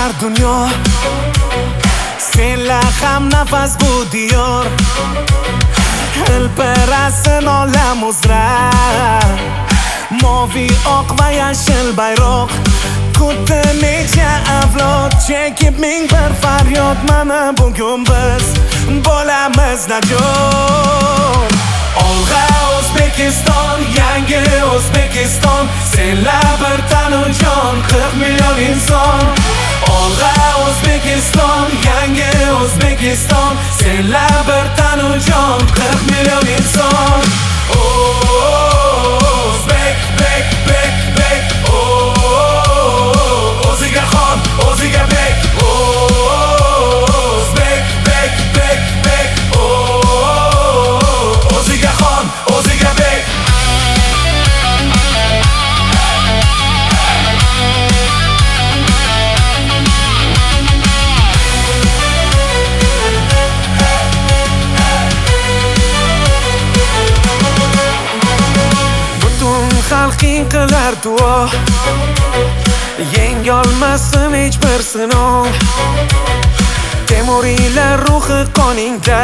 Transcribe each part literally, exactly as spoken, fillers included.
qilar dunyo, senlar ham nafas bu diyor. Hilpirasin olam uzra, moviy oq va yashil bayroq. Kutdi necha avlod, chekib ming bir faryod. Mana bugun biz bo'lamiz najot. Olg'a O'zbekiston, yangi O'zbekiston, senlar bir tanu jon, qirq million inson. Olg'a O'zbekiston, yangi O'zbekiston, senlar bir tanu jon, qirq million inson. O'zbek, bek, bek, bek, o'ziga xon, o'ziga bek. O'zbek, bek, bek, bek, o'ziga xon, o'ziga bek. Xalqing qilar duo, yengolmasin hech bir sinov. Temuriylar ruhi qoningda,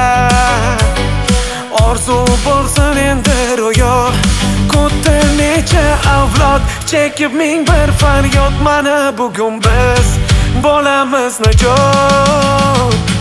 orzu bo'lsin endi ro'yo. Kutdi necha avlod, chekib ming bir faryod. Mana bugun biz bo'lamiz najot.